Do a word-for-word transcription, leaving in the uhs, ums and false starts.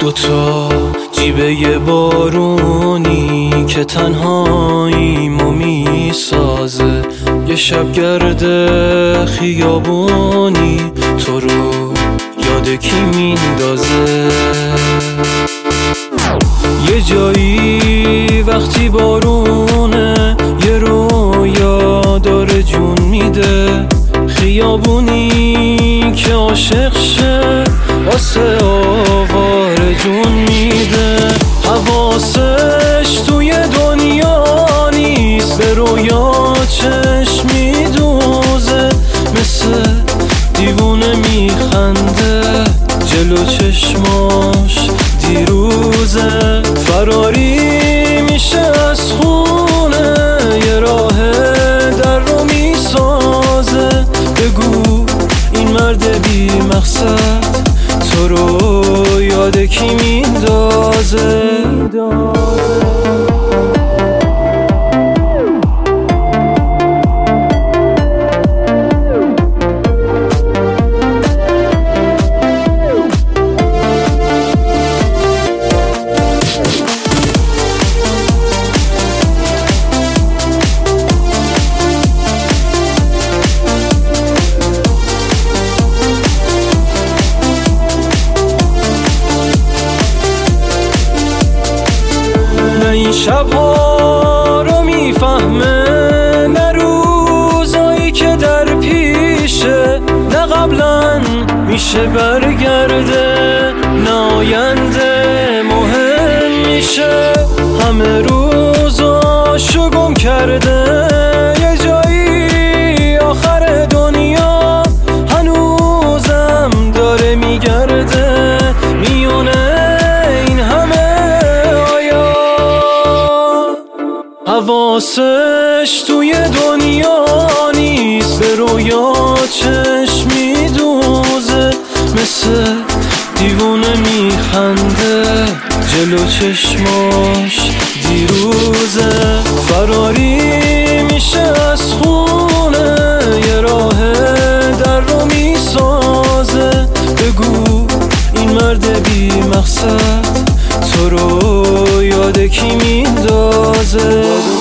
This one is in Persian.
دوتا جیبه یه بارونی که تنهاییمو میسازه، یه شبگرد خیابونی تو رو یاد کی میندازه. یه جایی وقتی بارونه یه رویا داره جون میده، خیابونی که عاشق شه واسه آواره جون میده. حواسش توی دنیا نیست، به رویا چشم میدوزه، مثل دیوونه میخنده جلو چشماش دیروزه. فراری میشه از خونه یه راه در رو میسازه، بگو این مرد بی مقصد تو رو یاد کی میندازه. این شبها رو میفهمه، نه روزایی که در پیشه، نه قبلا میشه برگرده، نه آینده مهم میشه. همه روزاشو گم کرده یه جایی آخر دنیا، هنوزم داره میگرده میونه این همه. حواسش توی دنیا نیست، به رویا چشم میدوزه، مثل دیوونه میخنده جلو چشماش دیروزه. فراری میشه از خونه یه راه در رو میسازه، بگو این مرد بی مقصد تو رو یاد کی میندازه.